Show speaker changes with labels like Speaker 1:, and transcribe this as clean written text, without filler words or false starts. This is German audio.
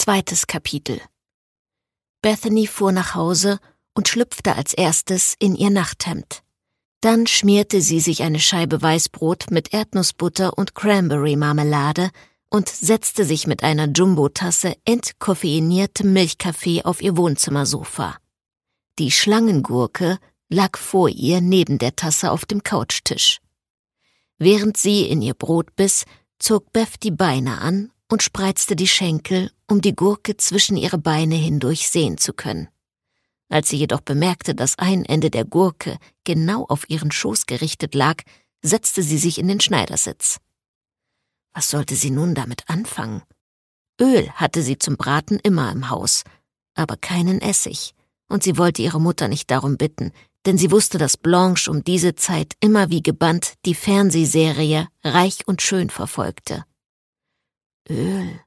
Speaker 1: 2. Kapitel. Bethany fuhr nach Hause und schlüpfte als erstes in ihr Nachthemd. Dann schmierte sie sich eine Scheibe Weißbrot mit Erdnussbutter und Cranberry-Marmelade und setzte sich mit einer Jumbo-Tasse entkoffeiniertem Milchkaffee auf ihr Wohnzimmersofa. Die Schlangengurke lag vor ihr neben der Tasse auf dem Couchtisch. Während sie in ihr Brot biss, zog Beth die Beine an und spreizte die Schenkel, um die Gurke zwischen ihre Beine hindurch sehen zu können. Als sie jedoch bemerkte, dass ein Ende der Gurke genau auf ihren Schoß gerichtet lag, setzte sie sich in den Schneidersitz. Was sollte sie nun damit anfangen? Öl hatte sie zum Braten immer im Haus, aber keinen Essig, und sie wollte ihre Mutter nicht darum bitten, denn sie wusste, dass Blanche um diese Zeit immer wie gebannt die Fernsehserie Reich und Schön verfolgte. Öl.